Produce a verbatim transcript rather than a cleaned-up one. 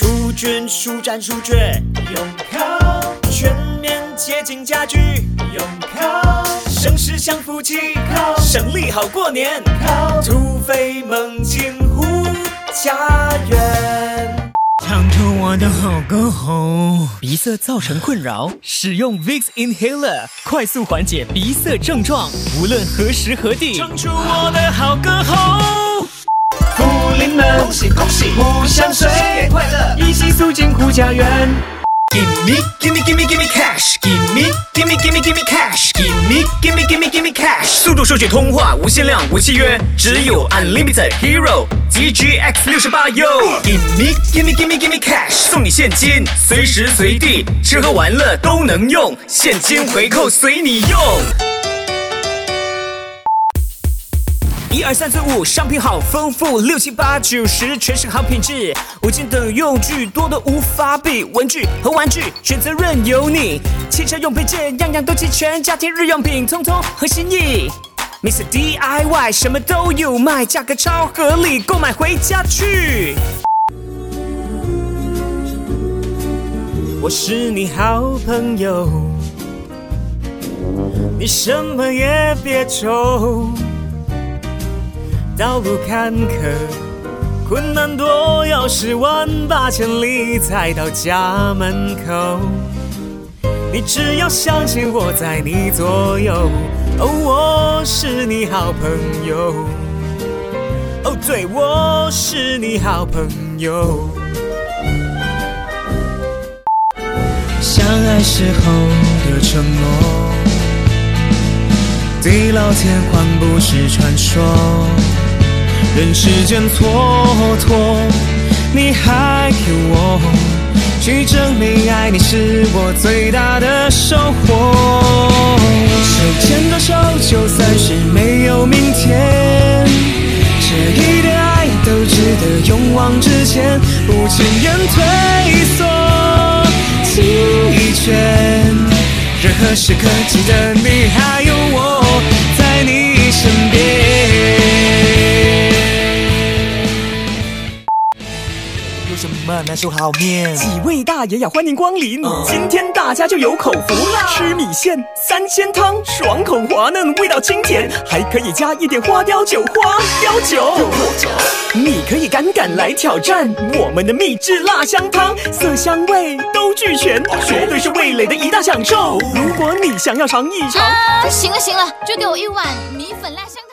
无菌舒展舒卷， 用烤； 全面洁净家居， 用烤； 省时享福气， 烤； 省力好过年， 烤； 突飞猛进护家园。 唱出我的好歌喉，鼻塞造成困扰，使用 Vicks Inhaler 快速缓解鼻塞症状，无论何时何地， 唱出我的好歌喉。 福临门，恭喜恭喜，互相水，新年快乐， 一起肃静护家园。 Gimme, gimme, gimme, gimme cash. Gimme, gimme, gimme, gimme cash. Gimme, gimme, gimme, gimme cash. 速度收取通话无限量无契约，只有 Unlimited Hero G G X 六十八 U。Gimme, gimme, gimme, gimme cash. 送你现金，随时随地，吃喝玩乐都能用，现金回扣随你用。 一二三四五，商品好丰富，六七八九十，全是好品质。五金等用具多得无法比，文具和玩具选择任由你。汽车用配件样样都齐全，家庭日用品通通合心意。Mister D I Y 什么都有卖，价格超合理，购买回家去。我是你好朋友，你什么也别愁。道路坎坷，困难多，要是万八千里才到家门口。你只要相信我在你左右，哦，我是你好朋友。哦，对，我是你好朋友。 相爱时候的承诺，地老天荒不是传说。人世间蹉跎，你还给我去证明爱你是我最大的收获。手牵着手，就算是没有明天，这一点爱都值得勇往直前，不轻言退缩，记忆圈，任何时刻记得你还有我在你身边。 什么难受好面？ 几位大爷呀，欢迎光临！嗯、今天大家就有口福啦！吃米线三鲜汤，爽口滑嫩，味道清甜，还可以加一点花雕酒。花雕酒，你可以敢敢来挑战我们的秘制辣香汤，色香味都俱全，绝对是味蕾的一大享受。如果你想要尝一尝， 啊，行了行了，就给我一碗米粉辣香汤。